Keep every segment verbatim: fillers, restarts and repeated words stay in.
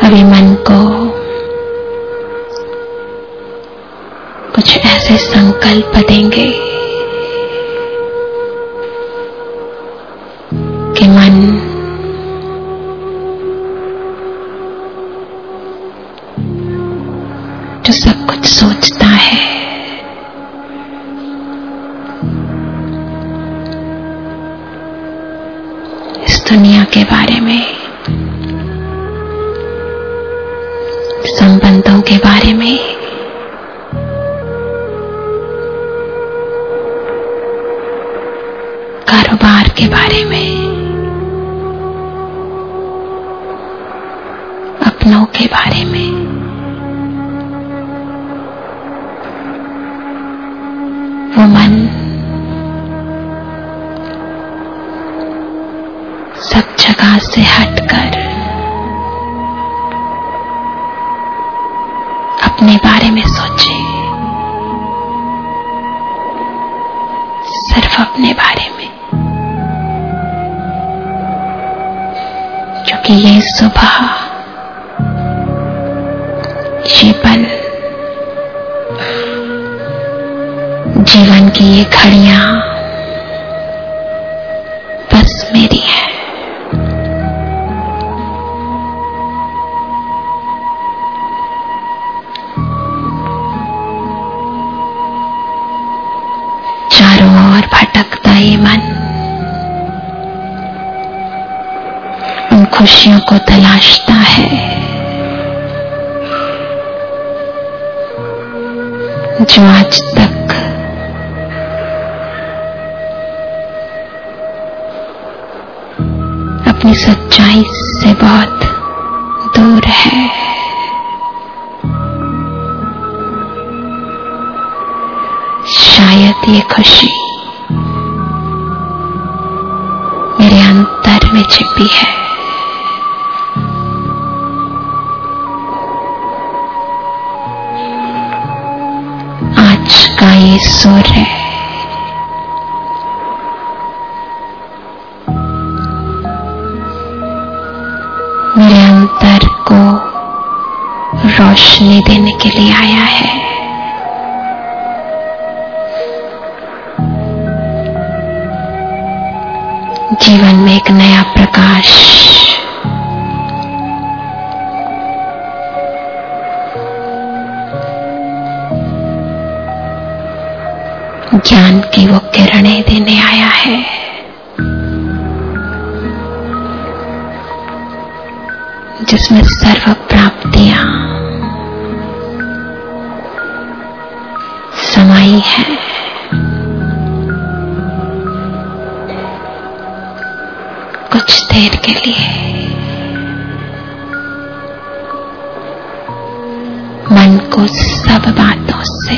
अभी मन को कुछ ऐसे संकल्प देंगे कि मन जो सब कुछ सोचता है, इस दुनिया के बारे में, संबंधों के बारे में, कारोबार के बारे में, अपनों के बारे में, वो मन सब जगह से हटकर अपने बारे में सोचे, सिर्फ अपने बारे में। क्योंकि ये सुबह, ये पल, जीवन की ये घड़ियां बस मेरी है। चारों ओर भटकता ये मन उन खुशियों को तलाशता है जो आज तक अपनी सच्चाई से बहुत दूर है। शायद ये खुशी मेरे अंतर में छिपी है। आज का ये सूर्य मेरे अंतर को रोशनी देने के लिए आया है। जीवन में एक नया प्रकाश, ज्ञान की वो किरणें देने आया है। जिसमें सर्व प्राप्तियां समाई है। कुछ देर के लिए मन को सब बातों से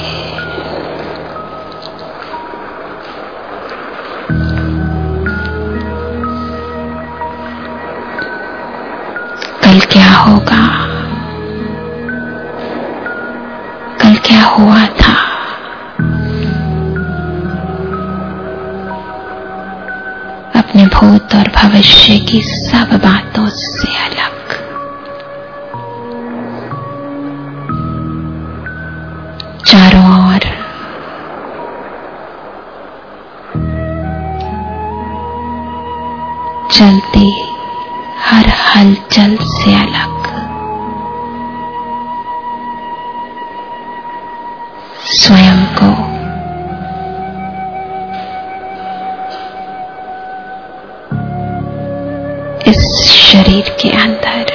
कल क्या होगा, कल क्या हुआ था, अपने भूत और भविष्य की सब बातों से अलग चारों ओर चलती हर हलचल से अलग स्वयं को इस शरीर के अंदर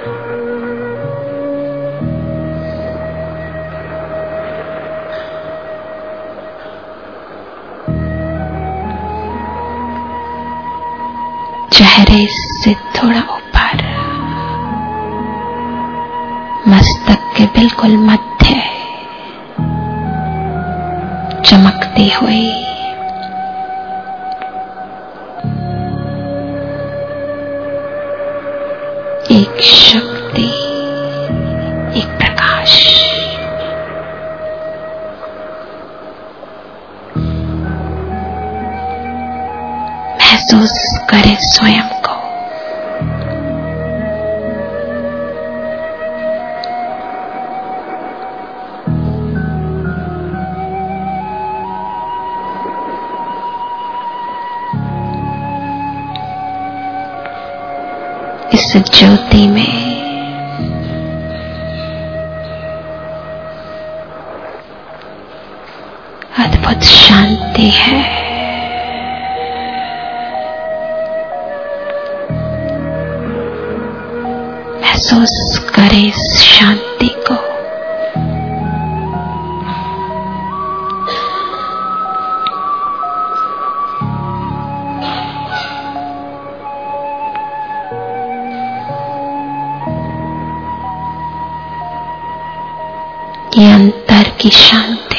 चेहरे से थोड़ा ऊपर मस्तक के बिल्कुल मध्य चमकती हुई एक शक्ति, एक प्रकाश महसूस करे स्वयं को। इस ज्योति में अद्भुत शांति है। महसूस करें इस शांति को। ये अंतर की शांति,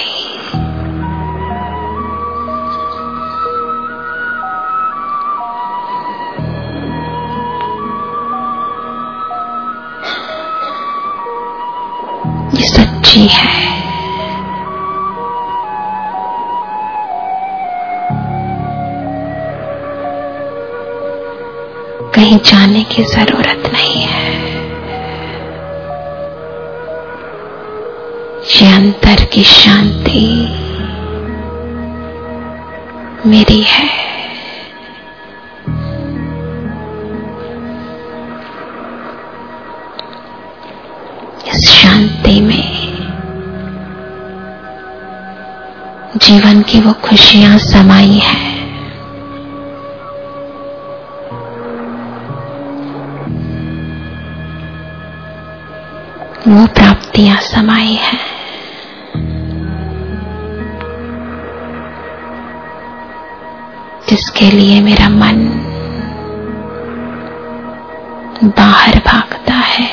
ये सच्ची है। कहीं जाने की जरूरत नहीं है। ये अंतर की शांति मेरी है। इस शांति में जीवन की वो खुशियां समाई हैं वो प्राप्तियां समाई हैं। जिसके लिए मेरा मन बाहर भागता है,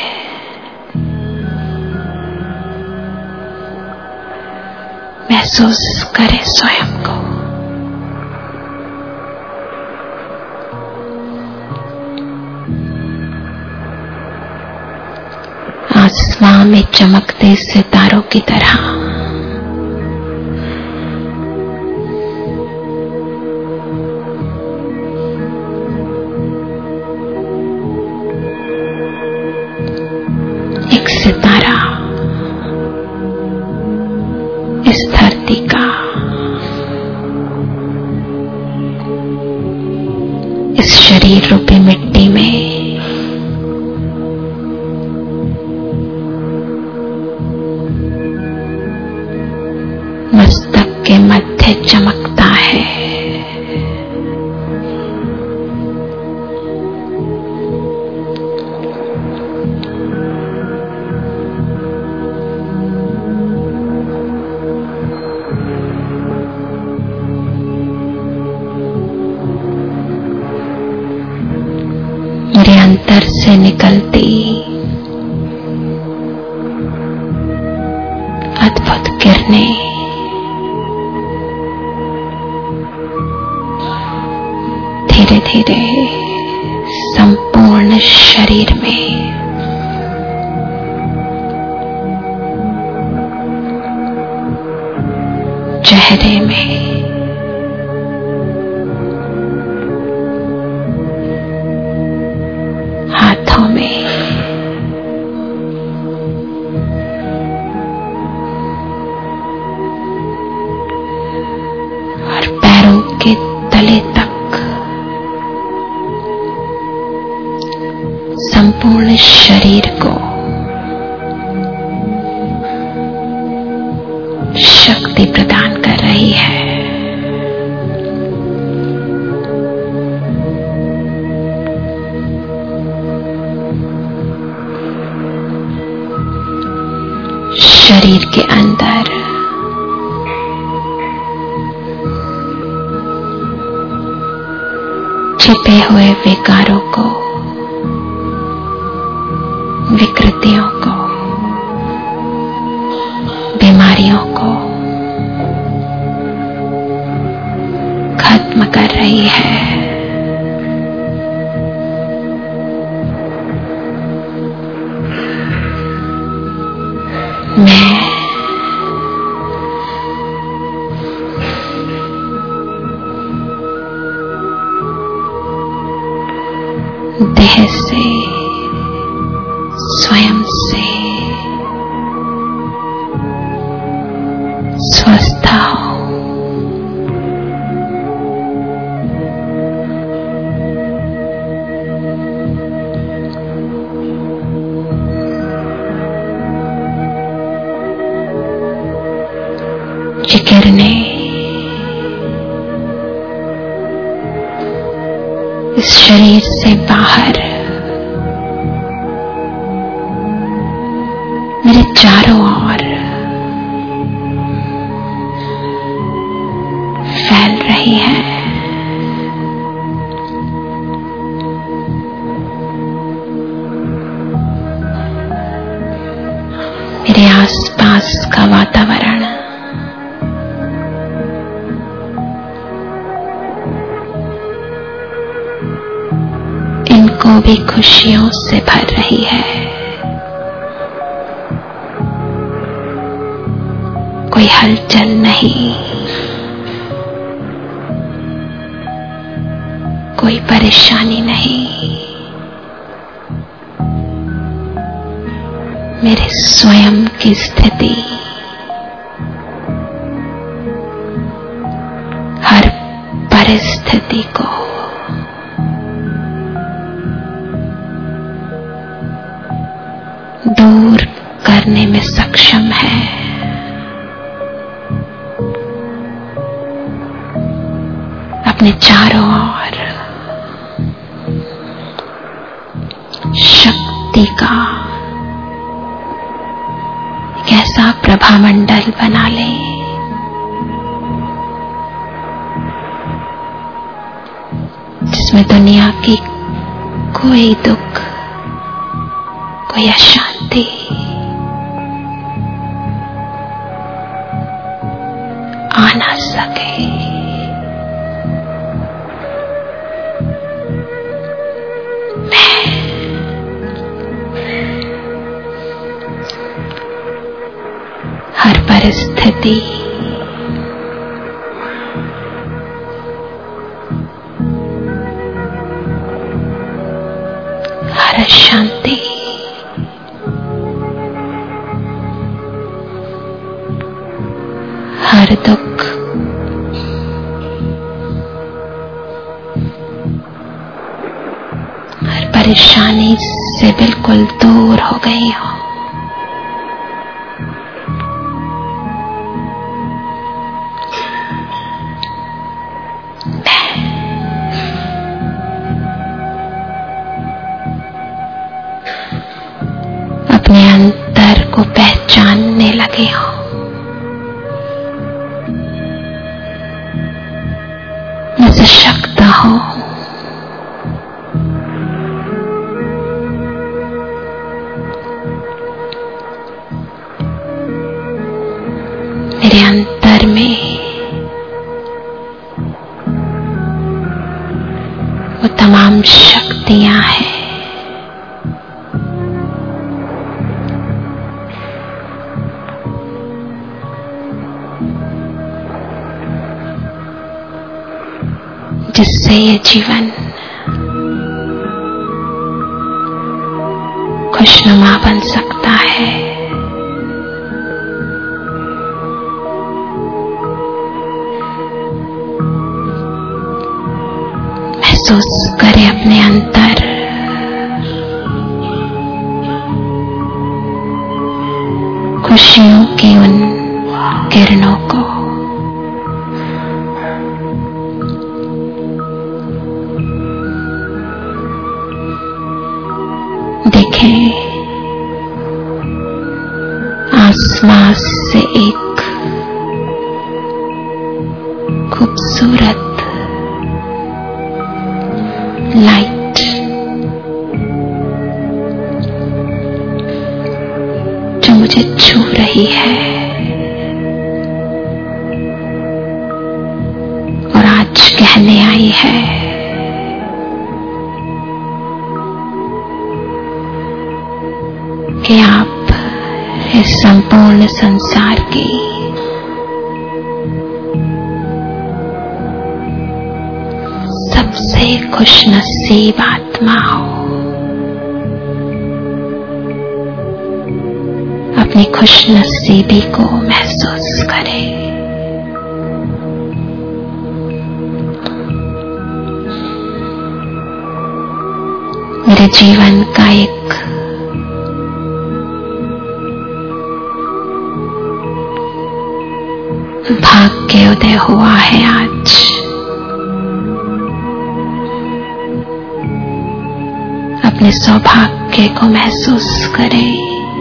महसूस करे स्वयं को। आसमां में चमकते सितारों की तरह एक सितारा इस धरती का, इस शरीर रूपी मिट्टी में मस्तक के मध्य चमकता है। मेरे अंतर से निकलती अद्भुत किरणें धीरे धीरे संपूर्ण शरीर में चेहरे में, हाथों में, और पैरों के तले तक संपूर्ण शरीर को शक्ति प्रदान कर रही है। शरीर के अंदर छिपे हुए विकारों को, विकृतियों को, बीमारियों को खत्म कर रही है। मैं देह से, स्वयं से स्वस्थ हो। ये किरणें इस शरीर से बाहर मेरे चारों ओर फैल रही है। मेरे आसपास का वातावरण इनको भी खुशियों से भर रही है। कोई हलचल नहीं, कोई परेशानी नहीं। मेरे स्वयं की स्थिति हर परिस्थिति को दूर करने में सक्षम है। अपने चारों ओर शक्ति का एक ऐसा प्रभामंडल बना ले जिसमें दुनिया की कोई दुख, कोई अशांति आ ना सके। हर परिस्थिति हर अशांति हर दुख हर परेशानी से बिल्कुल दूर हो गई हो। अपने अंतर को पहचानने लगे हो। मैं सशक्त हूं। मेरे अंतर में वो तमाम शक्तियां हैं जिससे ये जीवन खुशनुमा बन सकता है। महसूस करें अपने अंतर, खुशियों की उन किरणों को। देखें आसमान से एक खूबसूरत लाइट जो मुझे छू रही है और आज कहने आई है कि आप इस संपूर्ण संसार की सबसे खुशनसीब आत्मा हो। अपनी खुशनसीबी को महसूस करें। मेरे जीवन का एक सूर्योदय हुआ है आज। अपने सौभाग्य को महसूस करें।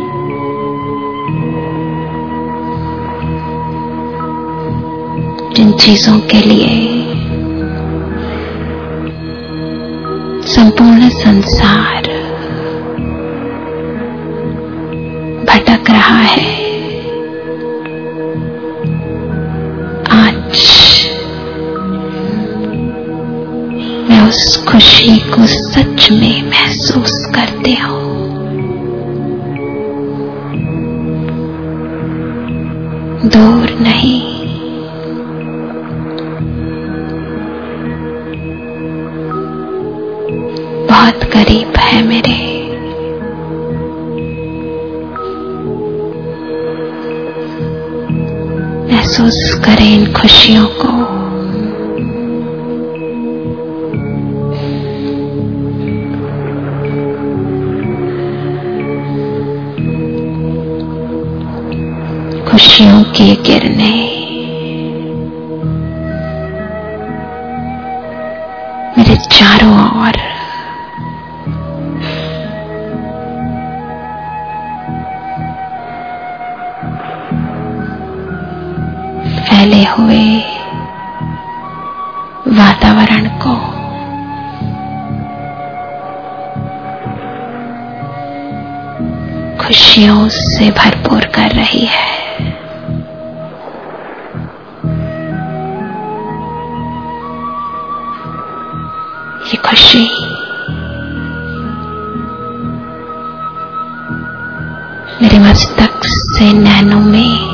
जिन चीजों के लिए संपूर्ण संसार भटक रहा है, आज मैं उस खुशी को सच में महसूस करती हूँ। दूर नहीं, बहुत करीब है मेरे। महसूस करें इन खुशियों को। खुशियों की किरणें मेरे चारों ओर फैले हुए वातावरण को खुशियों से भरपूर कर रही है। ये खुशी मेरे मस्तक से नैनों में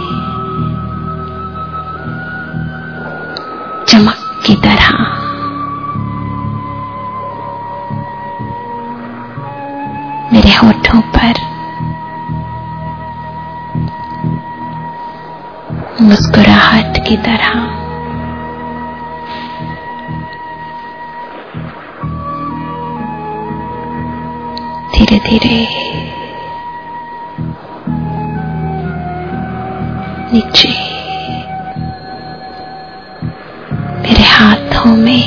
चमक की तरह मेरे होठों पर मुस्कुराहट की तरह धीरे धीरे नीचे मेरे हाथों में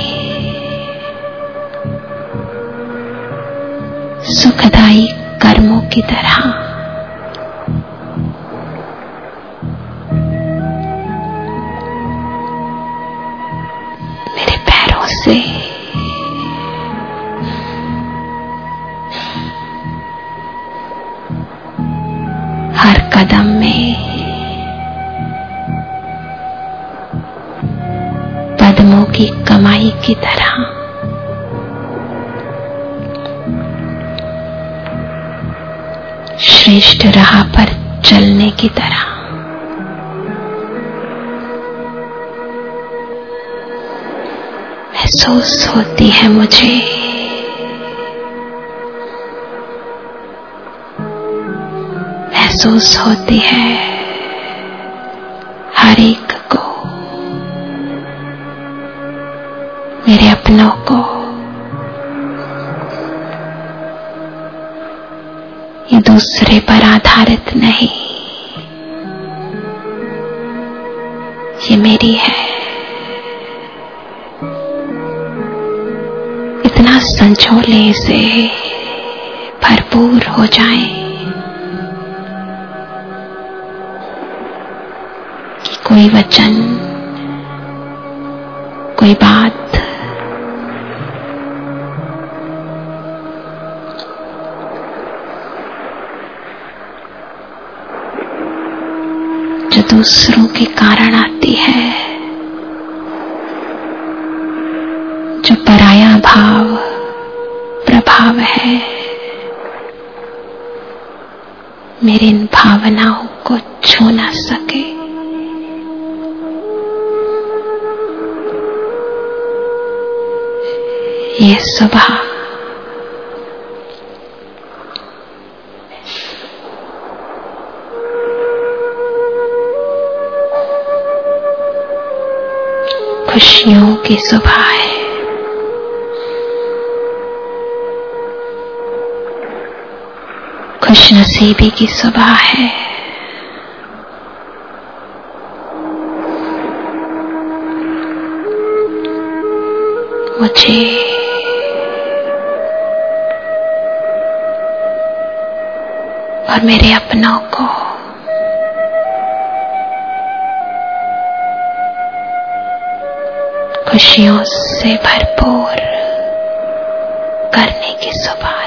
सुखदायी कर्मों की तरह मेरे पैरों से हर कदम में पद्मों की कमाई की तरह श्रेष्ठ राह पर चलने की तरह महसूस होती है मुझे। महसूस होती है हर एक को, मेरे अपनों को। ये दूसरे पर आधारित नहीं, ये मेरी है। इतना संजोले से भरपूर हो जाए कि कोई वचन, कोई बात जो दूसरों के कारण आती है, जो पराया भाव प्रभाव है, मेरी इन भावनाओं को छू ना सके। ये सुबह खुशियों की सुबह है। खुशनसीबी की सुबह है। मुझे और मेरे अपनों को खुशियों से भरपूर करने की सुबह।